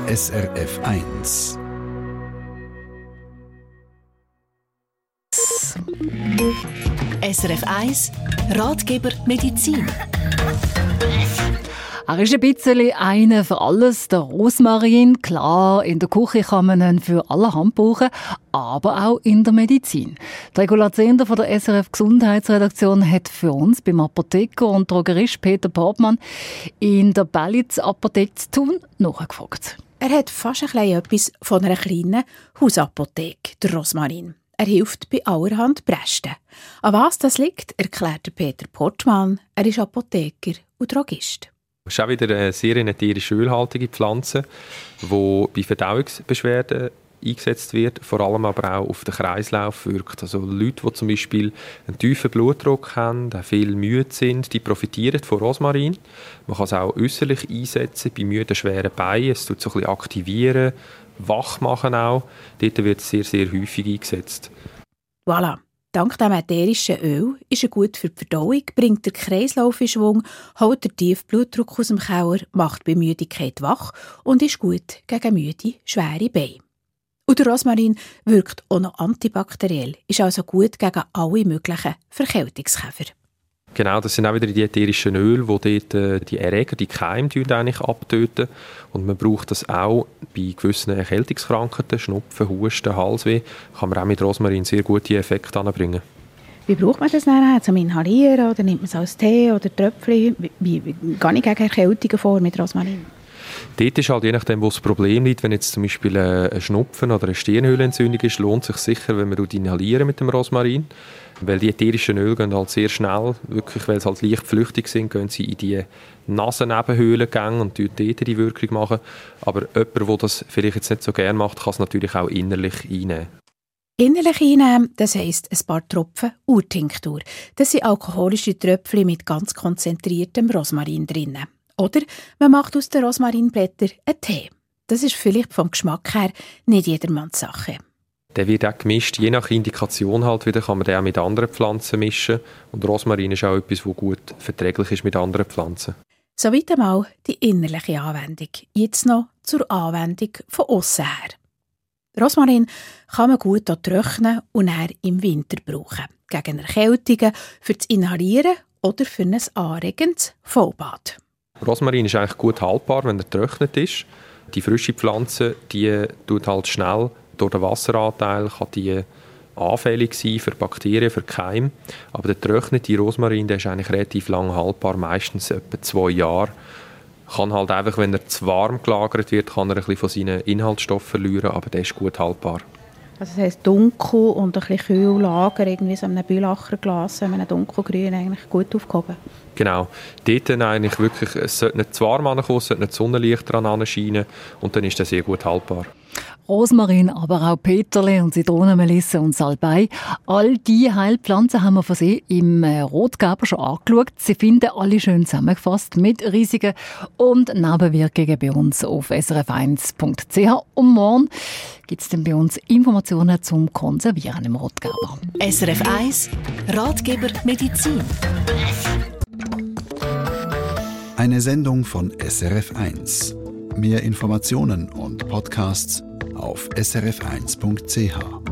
SRF 1. SRF 1 Ratgeber Medizin. Er ist ein bisschen einer für alles, der Rosmarin. Klar, in der Küche kann man ihn für allerhand brauchen, aber auch in der Medizin. Die Regula Zehnder von der SRF Gesundheitsredaktion hat für uns beim Apotheker und Drogerist Peter Portmann in der Bellitz Apotheke zu Thun nachgefragt. Er hat fast etwas von einer kleinen Hausapotheke, der Rosmarin. Er hilft bei allerhand Brästen. An was das liegt, erklärt Peter Portmann. Er ist Apotheker und Drogist. Es ist auch wieder eine sehr ätherisch ölhaltige Pflanze, die bei Verdauungsbeschwerden eingesetzt wird, vor allem aber auch auf den Kreislauf wirkt. Also Leute, die zum Beispiel einen tiefen Blutdruck haben, die viel müde sind, die profitieren von Rosmarin. Man kann es auch äußerlich einsetzen, bei müden, schweren Beinen. Es tut so ein bisschen aktivieren, wach machen auch. Dort wird es sehr, sehr häufig eingesetzt. Voilà. Dank dem ätherischen Öl ist er gut für die Verdauung, bringt den Kreislauf in Schwung, holt den tiefen Blutdruck aus dem Keller, macht bei Müdigkeit wach und ist gut gegen müde, schwere Beine. Und der Rosmarin wirkt auch noch antibakteriell, ist also gut gegen alle möglichen Verkältungskäfer. Genau, das sind auch wieder die ätherischen Öle, die dort die Erreger, die Keime eigentlich abtöten. Und man braucht das auch bei gewissen Erkältungskrankheiten, Schnupfen, Husten, Halsweh, kann man auch mit Rosmarin sehr gute Effekte anbringen. Wie braucht man das dann? Zum Inhalieren oder nimmt man es als Tee oder Tröpfchen? Wie gehe ich gegen Erkältungen vor mit Rosmarin? Dort ist halt je nachdem, wo das Problem liegt, wenn jetzt zum Beispiel ein Schnupfen oder eine Stirnhöhlenentzündung ist, lohnt es sich sicher, wenn man inhalieren mit dem Rosmarin. Weil die ätherischen Öle gehen halt sehr schnell, wirklich, weil sie halt leicht flüchtig sind, gehen sie in die Nasennebenhöhlengänge und dort die Wirkung machen. Aber jemand, der das vielleicht jetzt nicht so gerne macht, kann es natürlich auch innerlich einnehmen. Innerlich einnehmen, das heisst ein paar Tropfen Urtinktur. Das sind alkoholische Tröpfchen mit ganz konzentriertem Rosmarin drin. Oder man macht aus den Rosmarinblättern einen Tee. Das ist vielleicht vom Geschmack her nicht jedermanns Sache. Der wird auch gemischt, je nach Indikation halt wieder, kann man den auch mit anderen Pflanzen mischen. Und Rosmarin ist auch etwas, das gut verträglich ist mit anderen Pflanzen. Soweit einmal die innerliche Anwendung. Jetzt noch zur Anwendung von aussen her. Rosmarin kann man gut trocknen und dann im Winter brauchen. Gegen Erkältungen, für das Inhalieren oder für ein anregendes Vollbad. Rosmarin ist eigentlich gut haltbar, wenn er getrocknet ist. Die frische Pflanze, die tut halt schnell durch den Wasseranteil, kann die anfällig sein für Bakterien, für Keime. Aber der getrocknete Rosmarin, der ist eigentlich relativ lang haltbar, meistens etwa 2 Jahre. Kann halt einfach, wenn er zu warm gelagert wird, kann er ein bisschen von seinen Inhaltsstoffen verlieren, aber der ist gut haltbar. Also das heisst dunkel und ein bisschen kühl lagern, irgendwie so in einem Bülacherglas, wenn man einen dunkelgrün eigentlich gut aufgehoben. Genau. Dort dann eigentlich wirklich, es sollte nicht zu warm ankommen, es sollte nicht Sonnenlicht dran scheinen und dann ist der sehr gut haltbar. Rosmarin, aber auch Peterle und Zitronenmelisse und Salbei. All diese Heilpflanzen haben wir von Sie im Rotgeber schon angeschaut. Sie finden alle schön zusammengefasst mit Risiken und Nebenwirkungen bei uns auf srf1.ch. Und morgen gibt es dann bei uns Informationen zum Konservieren im Rotgeber. SRF 1 Ratgeber Medizin. Eine Sendung von SRF 1. Mehr Informationen und Podcasts auf srf1.ch.